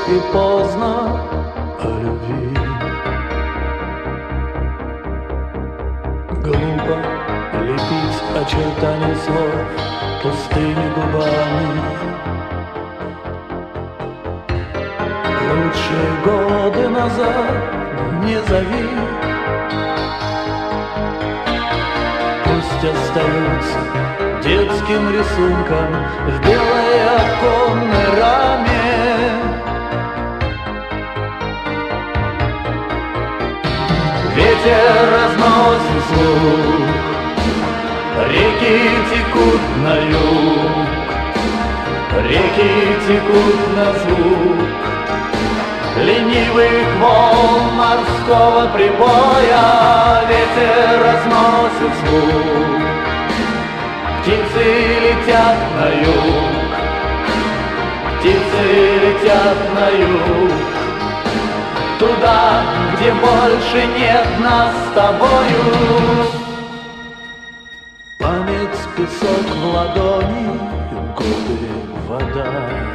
и поздно о любви. Глупо лепить очертания слов пустыми губами. Лучшие годы назад не зови. Пусть остаются детским рисунком в белой оконной раме. Ветер разносит слух, реки текут на юг, реки текут на звук ленивых волн морского прибоя. Ветер разносит звук, птицы летят на юг, птицы летят на юг, туда, где больше нет нас с тобою. Память, песок в ладони, годы, вода.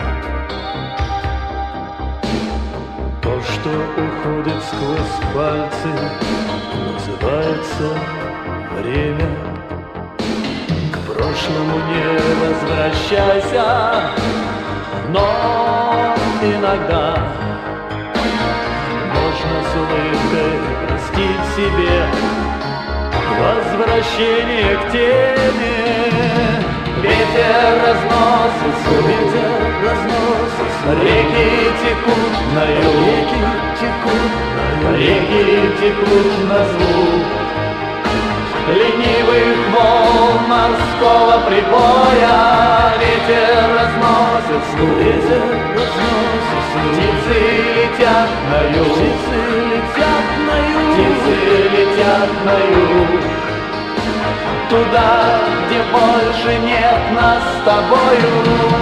То, что уходит сквозь пальцы, называется время. К прошлому не возвращайся, но иногда можно с улыбкой простить себе возвращение к теме. Ветер разносит звук, ветер разносит, реки текут на юг, реки текут на юг, реки текут на звук ленивых волн морского прибоя. Ветер разносит звук, ветер разносит звук, птицы летят на юг, птицы летят на юг, птицы летят на юг, туда, где больше нет нас с тобою.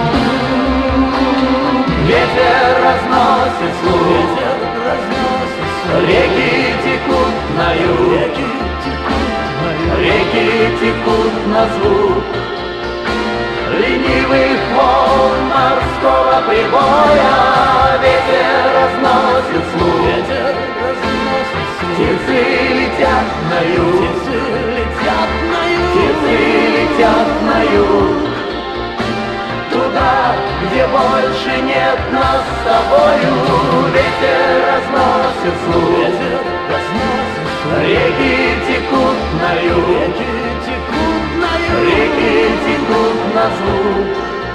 Ветер разносит слух, ветер разносит слух, реки текут на юг, реки текут на юг, реки текут на звук ленивых волн морского прибоя. Ветер разносит слух, ветер разносит слух, птицы летят на юг, птицы летят на юг, птицы летят на юг, туда, где больше нет нас с тобою. Ветер разносит слух, ветер разносит слух, реки текут на юг, реки текут на юг, реки текут на звук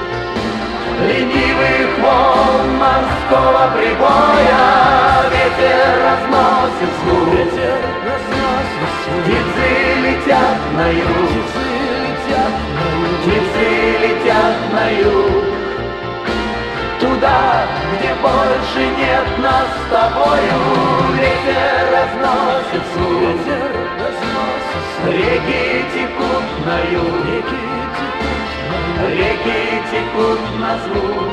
ленивых волн морского прибоя. Ветер разносит слух, ветер разносит слух, птицы летят на юг, птицы летят на юг, птицы летят на юг, туда, где больше нет нас с тобою. Ветер разносит слух, ветер разносит слух, реки текут на юг, реки текут на юг, реки текут на звук